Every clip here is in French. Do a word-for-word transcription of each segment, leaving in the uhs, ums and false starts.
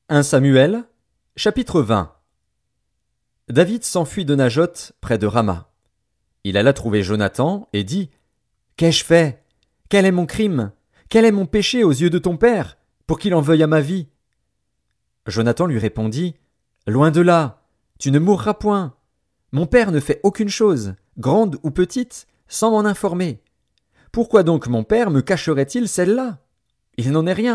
premier Samuel, chapitre vingt. David s'enfuit de Najoth, près de Rama. Il alla trouver Jonathan et dit « Qu'ai-je fait? Quel est mon crime? Quel est mon péché aux yeux de ton père, pour qu'il en veuille à ma vie ?» Jonathan lui répondit « Loin de là, tu ne mourras point. Mon père ne fait aucune chose, grande ou petite, sans m'en informer. Pourquoi donc mon père me cacherait-il celle-là? Il n'en est rien. »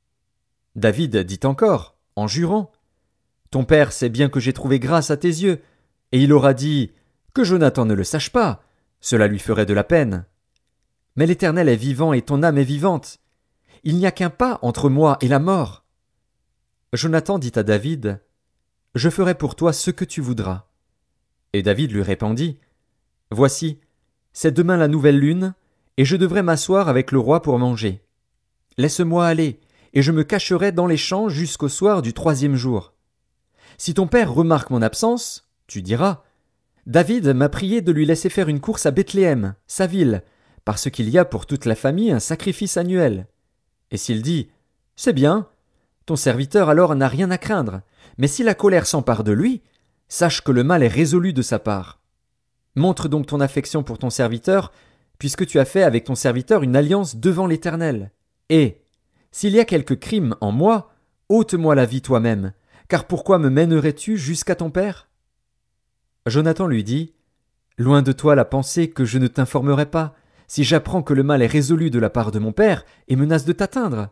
David dit encore, en jurant, « Ton père sait bien que j'ai trouvé grâce à tes yeux, et il aura dit, que Jonathan ne le sache pas, cela lui ferait de la peine. Mais l'Éternel est vivant et ton âme est vivante. Il n'y a qu'un pas entre moi et la mort. » Jonathan dit à David, « Je ferai pour toi ce que tu voudras. » Et David lui répondit, « Voici, c'est demain la nouvelle lune, et je devrais m'asseoir avec le roi pour manger. Laisse-moi aller, et je me cacherai dans les champs jusqu'au soir du troisième jour. Si ton père remarque mon absence, tu diras, David m'a prié de lui laisser faire une course à Bethléem, sa ville, parce qu'il y a pour toute la famille un sacrifice annuel. Et s'il dit, c'est bien, ton serviteur alors n'a rien à craindre, mais si la colère s'empare de lui, sache que le mal est résolu de sa part. Montre donc ton affection pour ton serviteur, puisque tu as fait avec ton serviteur une alliance devant l'Éternel. Et, s'il y a quelque crime en moi, ôte-moi la vie toi-même, car pourquoi me mènerais-tu jusqu'à ton père? Jonathan lui dit, Loin de toi la pensée que je ne t'informerai pas, si j'apprends que le mal est résolu de la part de mon père et menace de t'atteindre.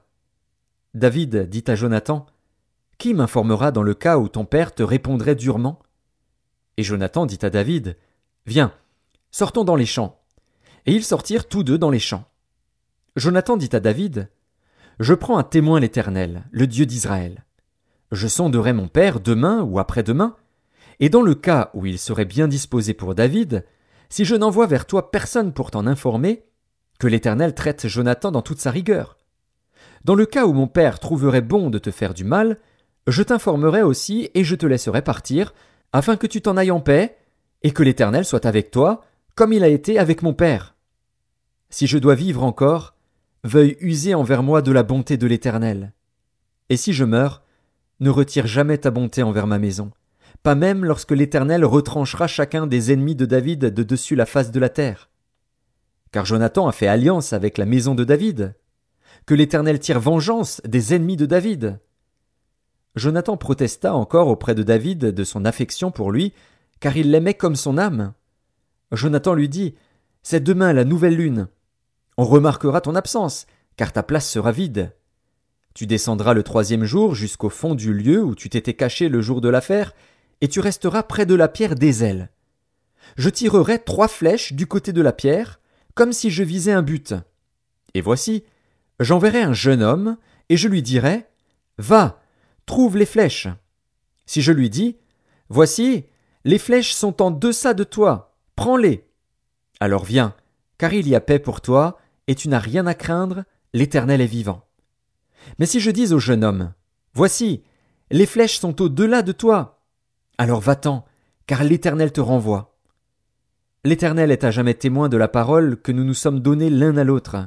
David dit à Jonathan, Qui m'informera dans le cas où ton père te répondrait durement? Et Jonathan dit à David, Viens, sortons dans les champs. Et ils sortirent tous deux dans les champs. Jonathan dit à David, Je prends à témoin l'Éternel, le Dieu d'Israël. Je sonderai mon père demain ou après-demain, et dans le cas où il serait bien disposé pour David, si je n'envoie vers toi personne pour t'en informer, que l'Éternel traite Jonathan dans toute sa rigueur. Dans le cas où mon père trouverait bon de te faire du mal, je t'informerai aussi et je te laisserai partir, afin que tu t'en ailles en paix, et que l'Éternel soit avec toi, comme il a été avec mon père. Si je dois vivre encore, veuille user envers moi de la bonté de l'Éternel. Et si je meurs, ne retire jamais ta bonté envers ma maison, pas même lorsque l'Éternel retranchera chacun des ennemis de David de dessus la face de la terre. Car Jonathan a fait alliance avec la maison de David. Que l'Éternel tire vengeance des ennemis de David. Jonathan protesta encore auprès de David de son affection pour lui, car il l'aimait comme son âme. Jonathan lui dit, C'est demain la nouvelle lune. On remarquera ton absence, car ta place sera vide. Tu descendras le troisième jour jusqu'au fond du lieu où tu t'étais caché le jour de l'affaire, et tu resteras près de la pierre d'Ézel. Je tirerai trois flèches du côté de la pierre, comme si je visais un but. Et voici, j'enverrai un jeune homme, et je lui dirai, Va, trouve les flèches. Si je lui dis, Voici, les flèches sont en deçà de toi, prends-les. Alors viens, car il y a paix pour toi, et tu n'as rien à craindre, l'Éternel est vivant. Mais si je dis au jeune homme, Voici, les flèches sont au-delà de toi, alors va-t'en, car l'Éternel te renvoie. L'Éternel est à jamais témoin de la parole que nous nous sommes donnée l'un à l'autre.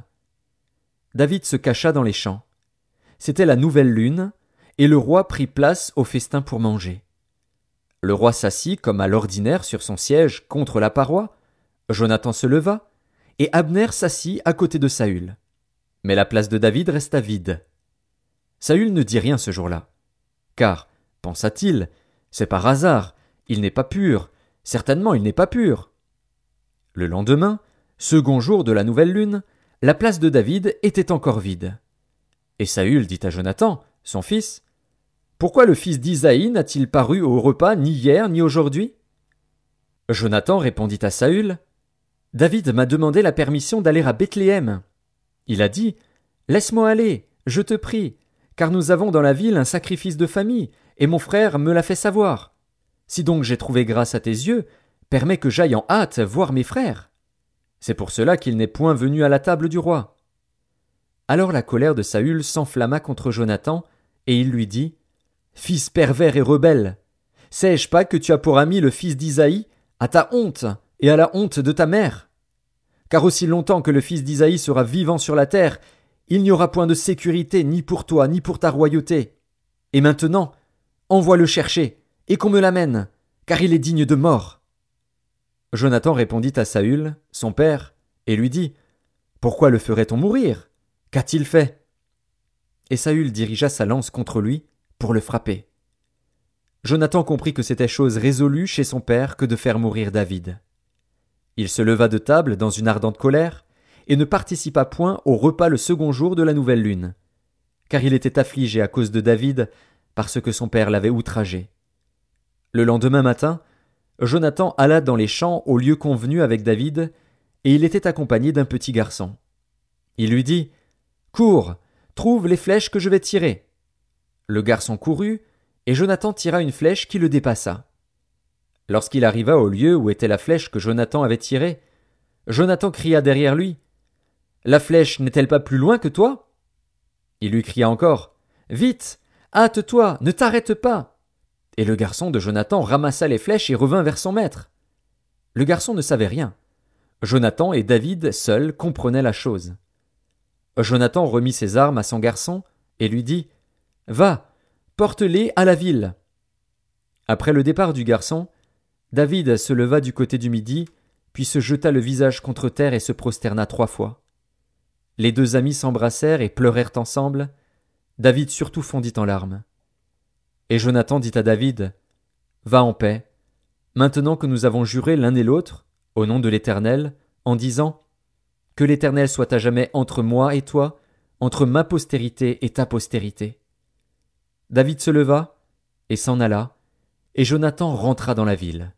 David se cacha dans les champs. C'était la nouvelle lune, et le roi prit place au festin pour manger. Le roi s'assit comme à l'ordinaire sur son siège contre la paroi, Jonathan se leva, et Abner s'assit à côté de Saül. Mais la place de David resta vide. Saül ne dit rien ce jour-là. Car, pensa-t-il, c'est par hasard, il n'est pas pur, certainement il n'est pas pur. Le lendemain, second jour de la nouvelle lune, la place de David était encore vide. Et Saül dit à Jonathan, son fils, Pourquoi le fils d'Isaïe n'a-t-il paru au repas ni hier ni aujourd'hui? Jonathan répondit à Saül, David m'a demandé la permission d'aller à Bethléem. Il a dit, Laisse-moi aller, je te prie, car nous avons dans la ville un sacrifice de famille, et mon frère me l'a fait savoir. Si donc j'ai trouvé grâce à tes yeux, permets que j'aille en hâte voir mes frères. C'est pour cela qu'il n'est point venu à la table du roi. Alors la colère de Saül s'enflamma contre Jonathan, et il lui dit, Fils pervers et rebelle, sais-je pas que tu as pour ami le fils d'Isaïe, à ta honte et à la honte de ta mère? Car aussi longtemps que le fils d'Isaïe sera vivant sur la terre, il n'y aura point de sécurité ni pour toi ni pour ta royauté. Et maintenant, envoie-le chercher, et qu'on me l'amène, car il est digne de mort. Jonathan répondit à Saül, son père, et lui dit, Pourquoi le ferait-on mourir? Qu'a-t-il fait? Et Saül dirigea sa lance contre lui, pour le frapper. Jonathan comprit que c'était chose résolue chez son père que de faire mourir David. Il se leva de table dans une ardente colère, et ne participa point au repas le second jour de la nouvelle lune, car il était affligé à cause de David, parce que son père l'avait outragé. Le lendemain matin, Jonathan alla dans les champs au lieu convenu avec David, et il était accompagné d'un petit garçon. Il lui dit, Cours, trouve les flèches que je vais tirer. Le garçon courut, et Jonathan tira une flèche qui le dépassa. Lorsqu'il arriva au lieu où était la flèche que Jonathan avait tirée, Jonathan cria derrière lui, La flèche n'est-elle pas plus loin que toi? Il lui cria encore, Vite, hâte-toi, ne t'arrête pas. Et le garçon de Jonathan ramassa les flèches et revint vers son maître. Le garçon ne savait rien. Jonathan et David seuls comprenaient la chose. Jonathan remit ses armes à son garçon et lui dit, Va, porte-les à la ville. Après le départ du garçon, David se leva du côté du midi, puis se jeta le visage contre terre et se prosterna trois fois. Les deux amis s'embrassèrent et pleurèrent ensemble. David surtout fondit en larmes. Et Jonathan dit à David, Va en paix, maintenant que nous avons juré l'un et l'autre, au nom de l'Éternel, en disant, Que l'Éternel soit à jamais entre moi et toi, entre ma postérité et ta postérité. David se leva et s'en alla, et Jonathan rentra dans la ville.